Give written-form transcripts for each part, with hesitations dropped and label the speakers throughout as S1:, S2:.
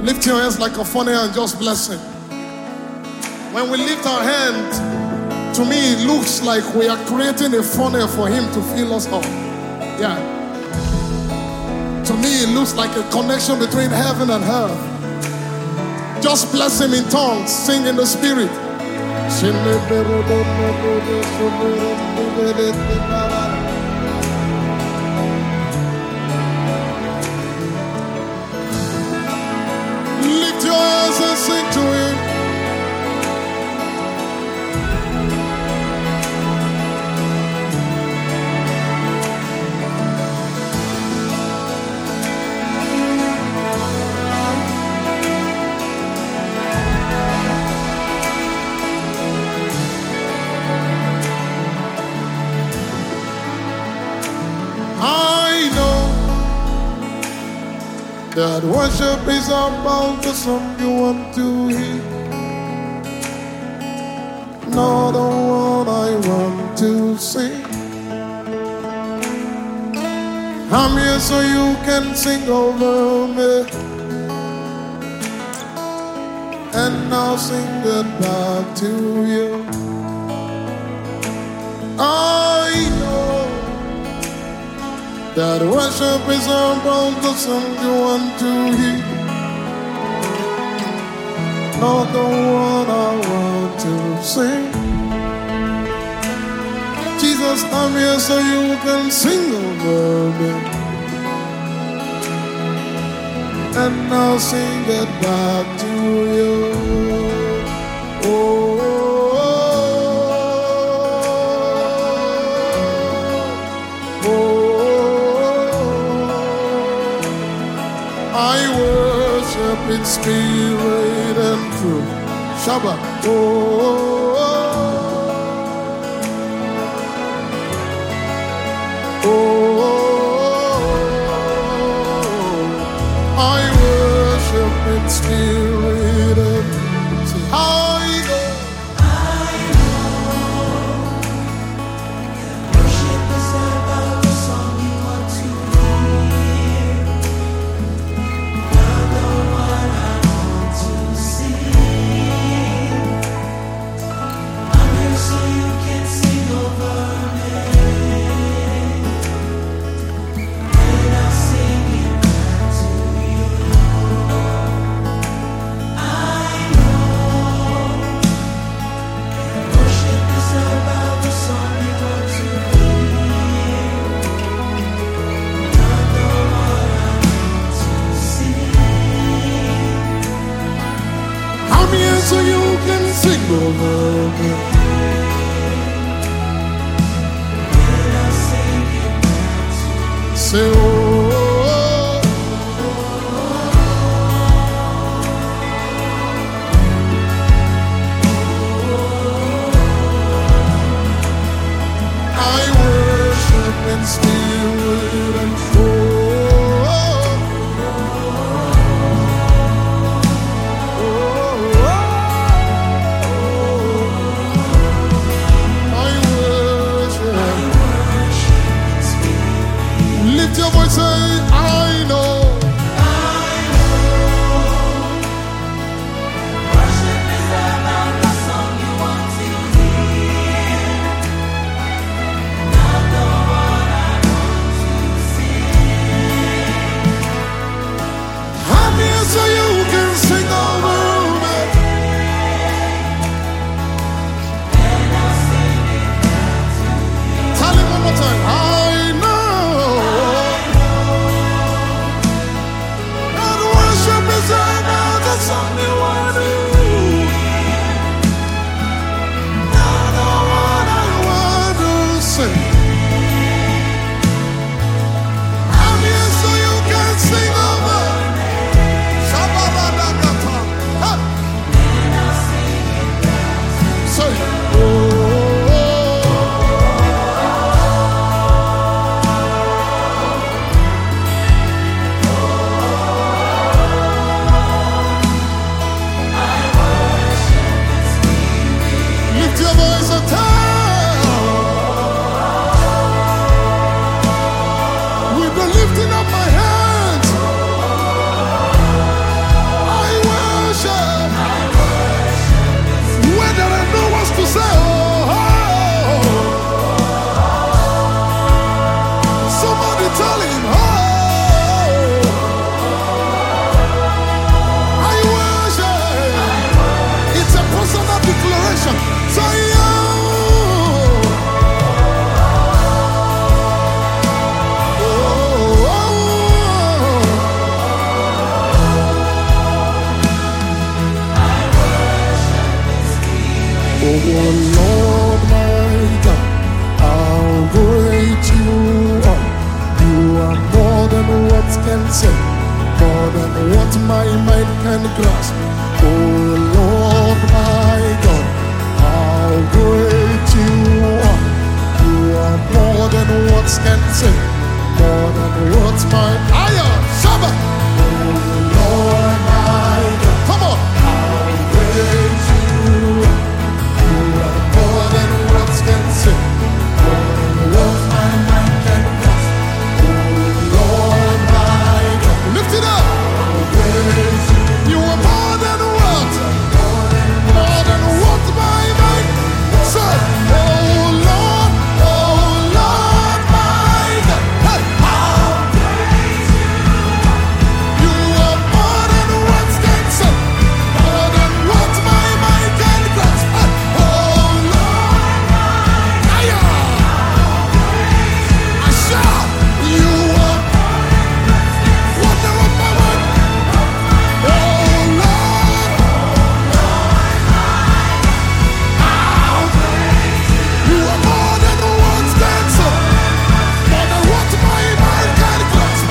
S1: Lift your hands like a funnel and just bless him. When we lift our hands, to me it looks like we are creating a funnel for him to fill us up. Yeah. To me it looks like a connection between heaven and earth. Just bless him in tongues, sing in the spirit. Lift your hands and sing to him. That worship is about the song you want to hear, not the one I want to sing. I'm here so you can sing over me, and I'll sing it back to you. I know that worship is about the song you want to hear, not the one I want to sing. Jesus, I'm here so you can sing over me, and I'll sing it back to you. Oh. In spirit and truth. Shabbat. Oh, oh, oh, I worship in spirit and truth. See how I go.
S2: I know that worship is about the song you want to hear, not the one I want to sing. I'm here so you can sing over me, and I'll sing it back to you. I know that worship is about the song you want to hear, not the one I want to sing.
S1: I'm here so you can sing over me.
S2: And I'll sing it back to you.
S1: Say, oh, I worship in spirit and truth. I worship.
S2: Worship in spirit.
S1: Lift your voice what my mind can grasp. Oh Lord my God, how great you are. You are more than words can say, more than words my Aya Shabba. Oh Lord my God, come on, how great you are. You are more than words can say, more than words my mind can grasp. Oh Lord my God, lift it up. You are more than words, more than what my mind said. Oh Lord my God, hey, how great you are, more than words can say, more than what my mind can grasp. Hey, oh Lord, I shout, you are more than what my mind. Oh Lord, you are more than words can say, more than what my mind can grasp.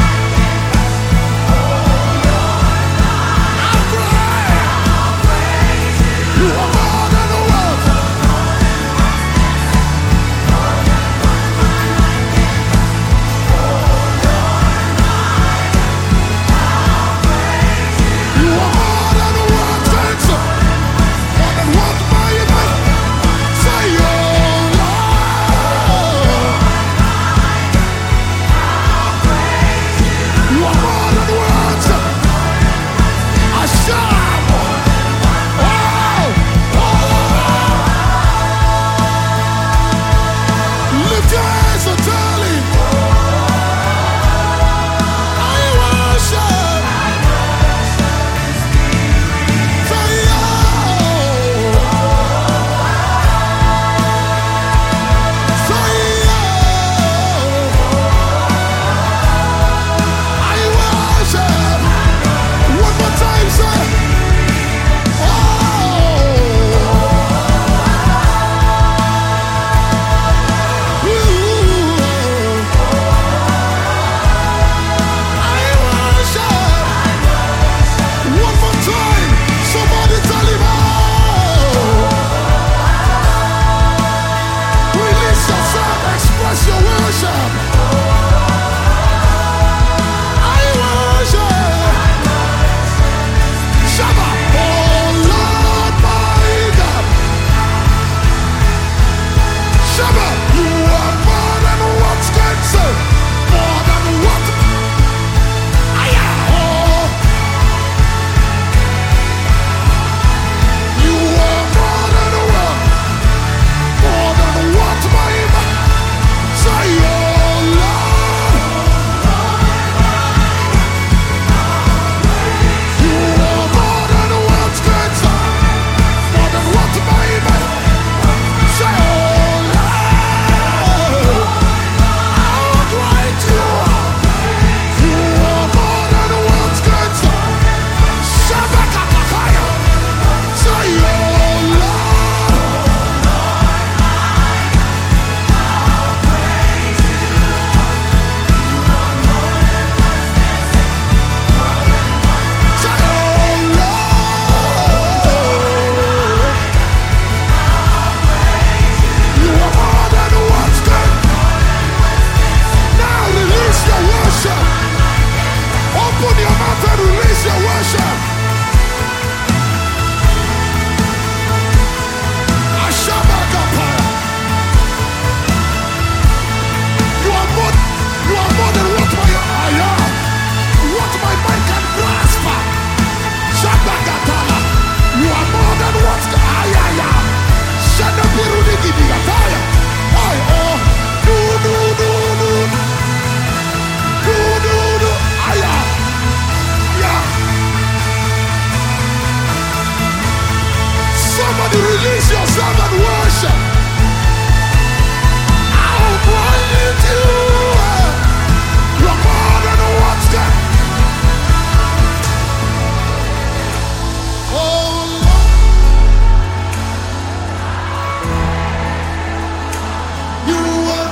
S1: How great you are, more than words. You are more than words can say, more than what my mind say. Oh Lord, you are more than words. I shout, oh, lift your hands and tell him, I worship. Say, oh, say, oh, I worship. One more time, say, oh, you, I worship. One more time, somebody tell him, oh, release yourself, express your worship. I worship. Shabba, oh Lord my God. Shabba, you are more than words can say, more than what I am. Oh, you are more than words, more than what my mind say. Oh Lord, you are more than words can say, more than what my mind say. Oh Lord, how great you are. You are more than words can say. Shabba kakakaya. Say, oh Lord, say, oh Lord, you are more than words can. Now release your worship. Open your mouth and release your worship. Ashabakapaya. You are more than what my what my mind can grasp. Shabakatala. You are more than what ayaya. Shadabirudigidigataya. Ay, oh, do. Aya. Yeah. Somebody release yourself and worship. How great you are. You are more than words can. Oh Lord, you are.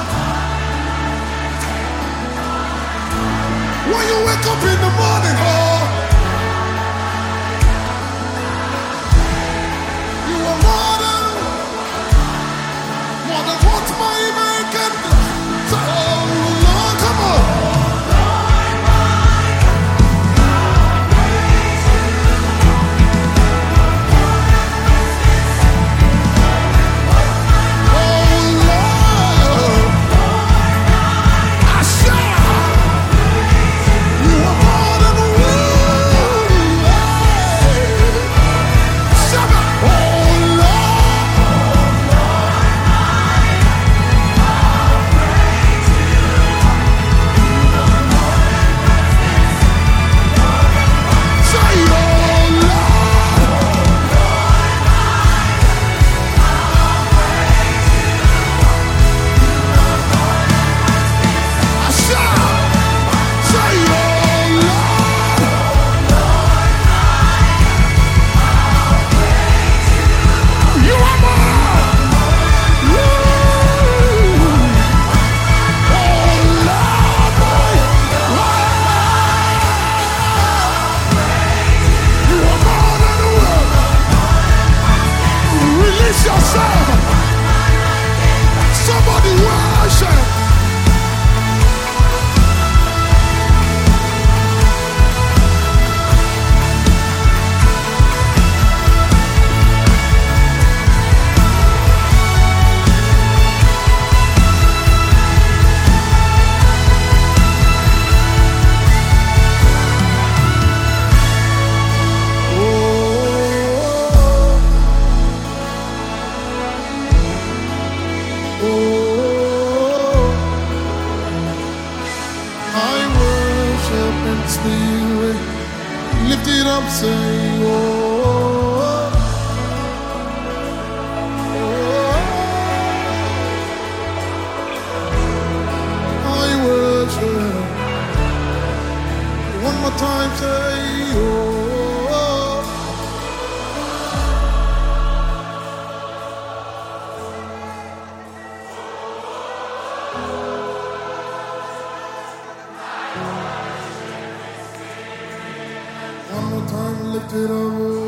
S1: When you wake up in the morning, oh, Lift it up, say, oh, I worship. One more time, say, oh. One more time, lift it up.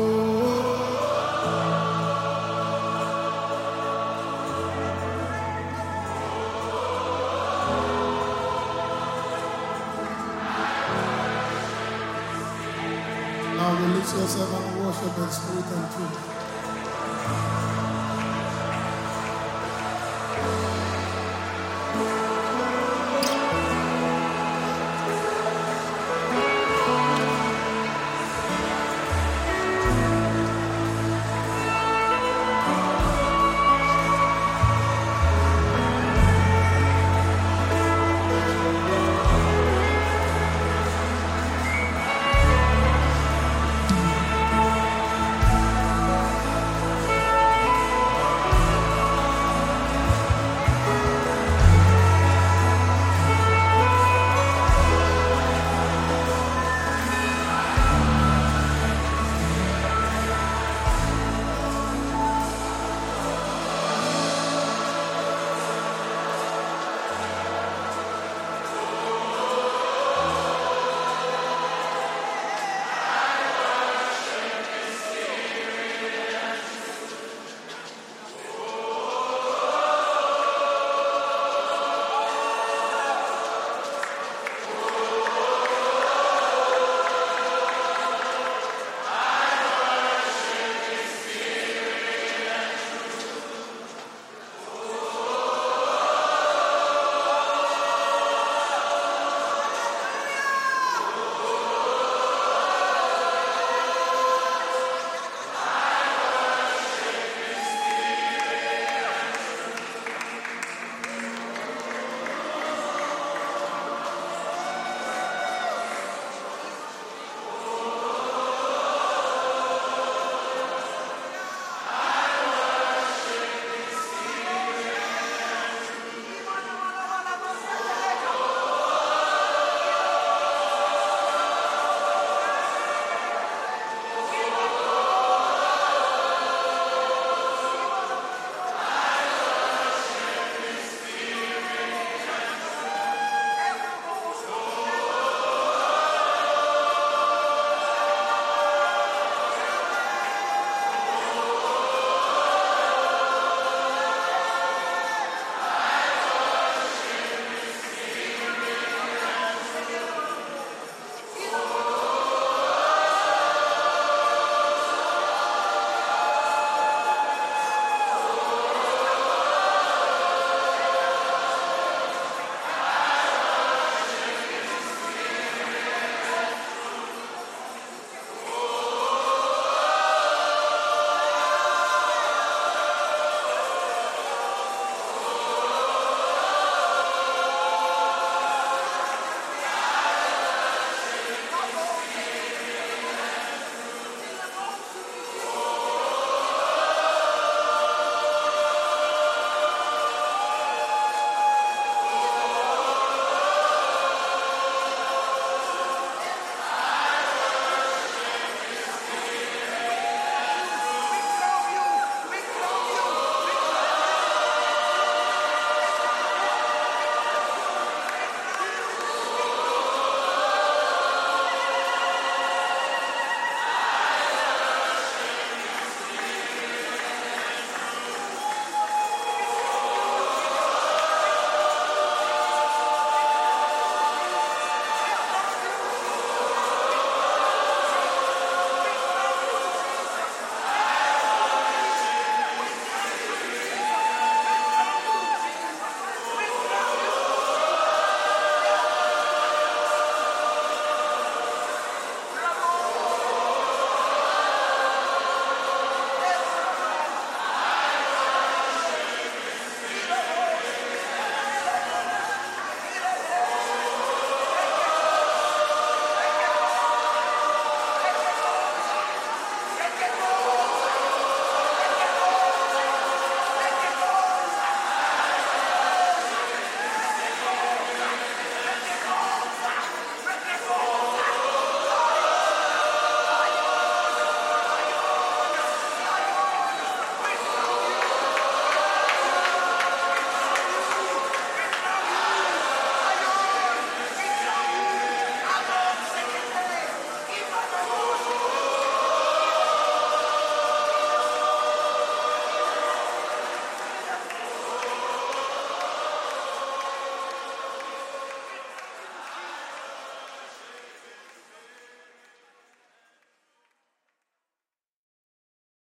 S1: Now release yourself and worship in spirit and truth.